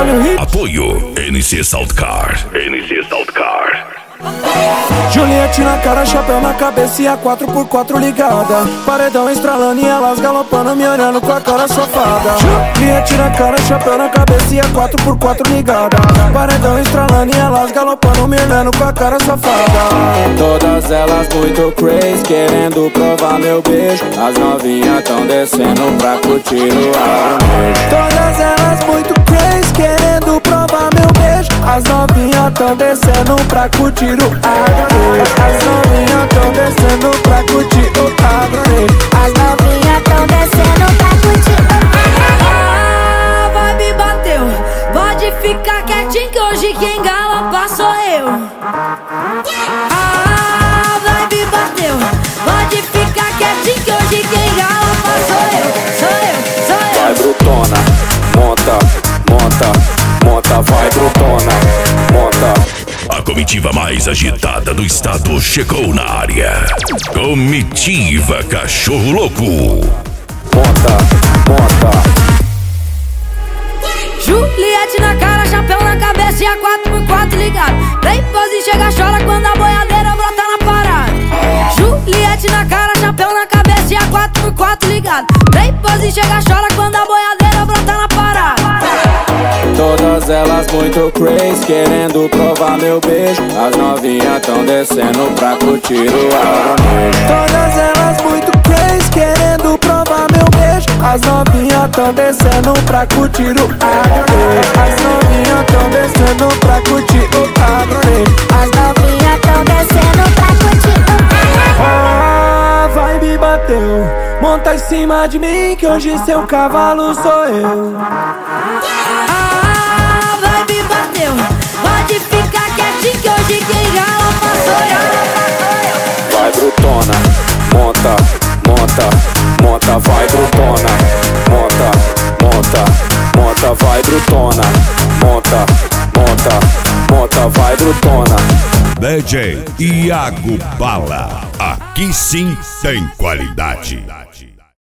no hit. Apoio NC Saltcar. NC Saltcar. Juliette na cara, chapéu na cabeça e a 4x4 ligada. Paredão estralando e elas galopando, me olhando com a cara safada. Juliette na cara, chapéu na cabeça e a 4x4 ligada. Paredão estralando e elas galopando, me olhando com a cara safada. Todas elas muito crazy, querendo provar meu beijo. As novinhas tão descendo pra curtir o arromejo. Todas elas muito crazy, querendo provar meu beijo. As novinhas tão descendo pra curtir o arromejo. As novinhas tão descendo pra curtir o arromejo. As novinhas tão descendo pra curtir o arromejo. A vibe bateu, pode ficar quietinho que hoje quem galopa sou eu. A vibe bateu, pode ficar quietinho que hoje quem galopa sou eu. Sou eu, sou eu. Vai brutona, monta, monta, monta, vai brutona, monta. A comitiva mais agitada do estado chegou na área. Comitiva Cachorro Louco. Monta, monta. Juliette na cara, chapéu na cabeça e a 4x4 ligado. Play pose, chega, chora quando a boiadeira brota na parada. Juliette na cara, chapéu na cabeça e a 4x4 ligado. Play pose, chega, chora quando a boiadeira brota na parada. Todas elas muito crazy, querendo provar meu beijo. As novinhas tão descendo pra curtir o arromejo. Todas elas muito crazy, querendo provar meu beijo. As novinhas tão descendo pra curtir o arromejo. As novinhas tão descendo pra curtir o arromejo. As novinhas tão descendo pra curtir o arromejo. A vibe bateu, monta em cima de mim que hoje seu cavalo sou eu. A vibe bateu, pode ficar quietinho que hoje quem galopa sou eu. Vai brutona, monta, monta, monta, vai brutona, monta, monta, monta, vai brutona, monta, monta, monta, vai brutona. DJ Iago Bala. Aqui sim tem qualidade.